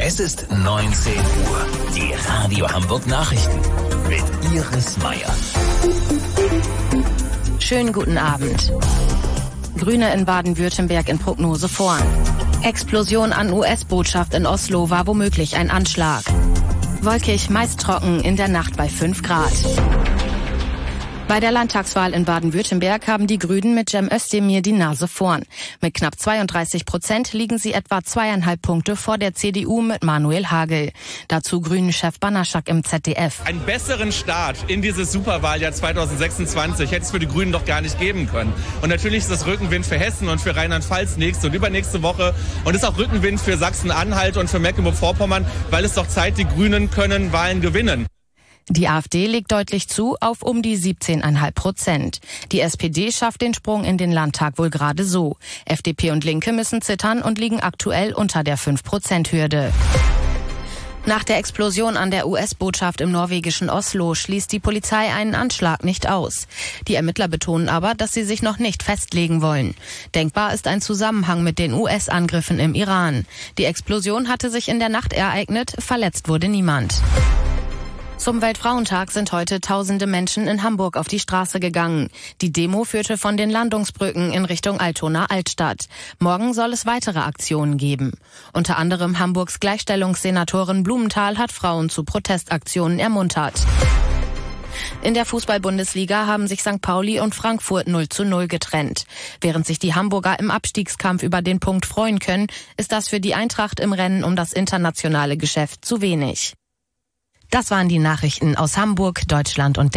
Es ist 19 Uhr. Die Radio Hamburg Nachrichten mit Iris Meier. Schönen guten Abend. Grüne in Baden-Württemberg in Prognose vorn. Explosion an US-Botschaft in Oslo war womöglich ein Anschlag. Wolkig, meist trocken, in der Nacht bei 5 Grad. Bei der Landtagswahl in Baden-Württemberg haben die Grünen mit Cem Özdemir die Nase vorn. Mit knapp 32% liegen sie etwa 2,5 Punkte vor der CDU mit Manuel Hagel. Dazu Grünen-Chef Banaschak im ZDF. Einen besseren Start in dieses Superwahljahr 2026 hätte es für die Grünen doch gar nicht geben können. Und natürlich ist das Rückenwind für Hessen und für Rheinland-Pfalz nächste und übernächste Woche. Und ist auch Rückenwind für Sachsen-Anhalt und für Mecklenburg-Vorpommern, weil es doch zeigt, die Grünen können Wahlen gewinnen. Die AfD legt deutlich zu auf um die 17,5%. Die SPD schafft den Sprung in den Landtag wohl gerade so. FDP und Linke müssen zittern und liegen aktuell unter der 5%-Hürde. Nach der Explosion an der US-Botschaft im norwegischen Oslo schließt die Polizei einen Anschlag nicht aus. Die Ermittler betonen aber, dass sie sich noch nicht festlegen wollen. Denkbar ist ein Zusammenhang mit den US-Angriffen im Iran. Die Explosion hatte sich in der Nacht ereignet, verletzt wurde niemand. Zum Weltfrauentag sind heute tausende Menschen in Hamburg auf die Straße gegangen. Die Demo führte von den Landungsbrücken in Richtung Altona Altstadt. Morgen soll es weitere Aktionen geben. Unter anderem Hamburgs Gleichstellungssenatorin Blumenthal hat Frauen zu Protestaktionen ermuntert. In der Fußball-Bundesliga haben sich St. Pauli und Frankfurt 0:0 getrennt. Während sich die Hamburger im Abstiegskampf über den Punkt freuen können, ist das für die Eintracht im Rennen um das internationale Geschäft zu wenig. Das waren die Nachrichten aus Hamburg, Deutschland und